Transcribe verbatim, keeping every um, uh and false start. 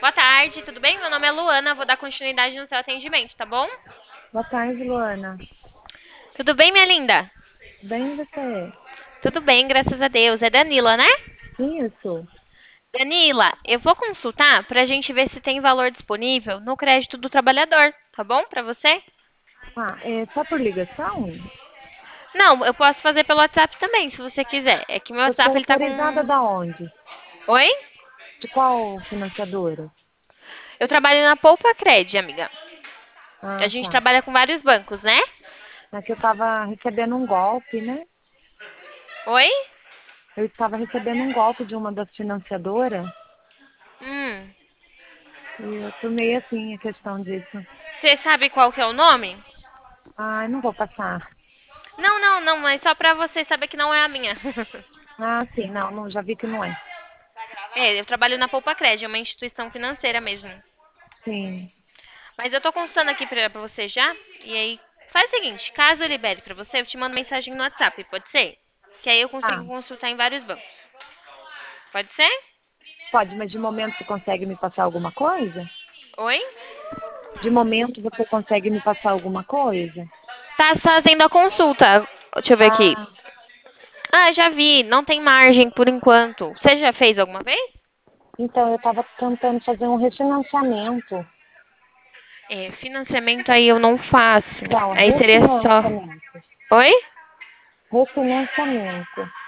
Boa tarde, tudo bem? Meu nome é Luana, vou dar continuidade no seu atendimento, tá bom? Boa tarde, Luana. Tudo bem, minha linda? Bem você? Tudo bem, graças a Deus. É Danila, né? Isso. Danila, eu vou consultar pra gente ver se tem valor disponível no crédito do trabalhador, tá bom? Pra você? Ah, é só por ligação? Não, eu posso fazer pelo WhatsApp também, se você quiser. É que meu Você é WhatsApp ele tá com. autorizada da onde? Oi? De qual financiadora? Eu trabalho na Poupa Cred, amiga. A Ah, gente tá. trabalha com vários bancos, né? É que eu estava recebendo um golpe, né? Oi? Eu estava recebendo um golpe de uma das financiadoras Hum. e eu tomei assim a questão disso. Você sabe qual que é o nome? Ah, não vou passar. Não, não, não, mas só pra você saber que não é a minha. Ah, sim, não, não, já vi que não é. É, eu trabalho na Poupa Cred, é uma instituição financeira mesmo. Sim. Mas eu tô consultando aqui pra, pra você já. E aí, faz o seguinte: caso eu libere pra você, eu te mando mensagem no WhatsApp, pode ser? Que aí eu consigo Ah, consultar em vários bancos. Pode ser? pode, mas de momento você consegue me passar alguma coisa? Oi? De momento você consegue me passar alguma coisa? Tá fazendo a consulta. Deixa eu ver aqui. Ah, Ah, já vi. Não tem margem por enquanto. Você já fez alguma vez? então eu estava tentando fazer um refinanciamento. É, financiamento aí eu não faço. Não, Aí seria só. refinanciamento. Oi? Refinanciamento.